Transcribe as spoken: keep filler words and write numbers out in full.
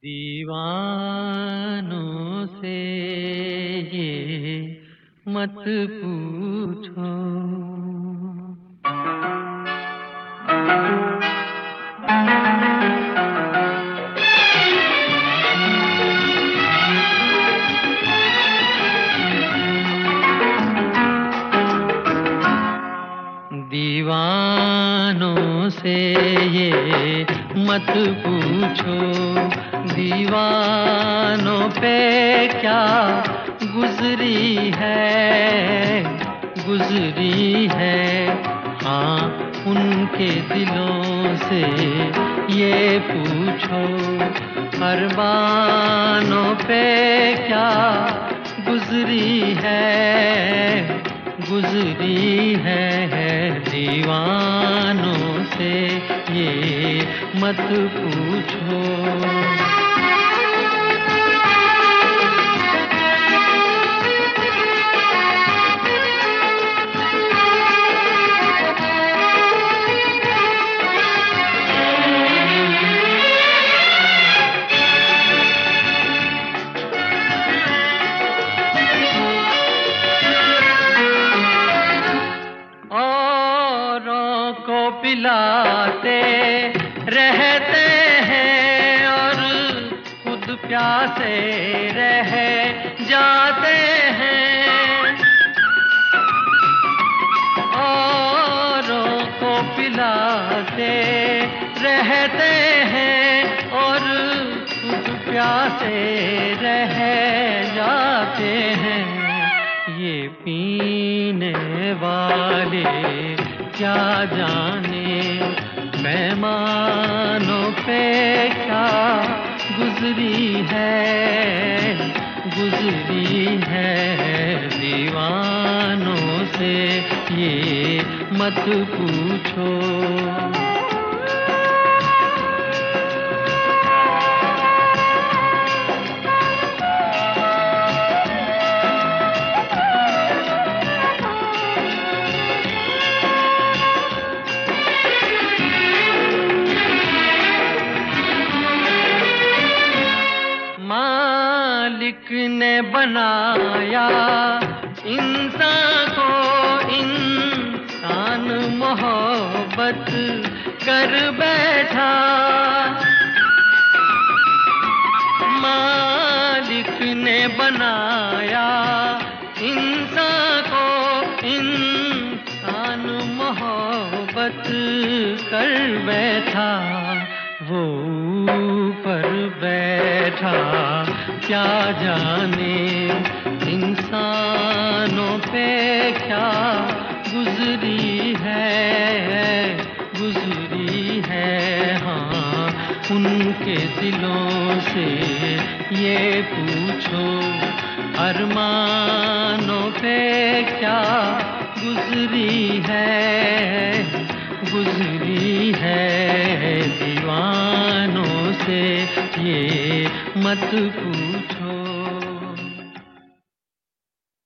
दीवानों से ये मत पूछो, दीवानों से ये मत पूछो, दीवानों पे क्या गुजरी है, गुजरी है। हाँ, उनके दिलों से ये पूछो, अरमानों पे क्या गुजरी है, गुजरी है। दीवानों से ये मत पूछो। को पिलाते रहते हैं और खुद प्यासे रह जाते हैं। औरों को पिलाते रहते हैं और खुद प्यासे रह जाते हैं। ये पीने वाले क्या जाने पैमानों पे क्या गुजरी है, गुजरी है। दीवानों से ये मत पूछो। मालिक ने बनाया इंसान को, इंसान मोहब्बत कर बैठा। मालिक ने बनाया इंसान को, इंसान मोहब्बत कर बैठा। वो ऊपर बैठा क्या जाने इंसानों पे क्या गुजरी है, गुजरी है। हाँ, उनके दिलों से ये पूछो, अरमानों पे क्या गुजरी है, गुजरी है। दीवानों से ये मत पूछो।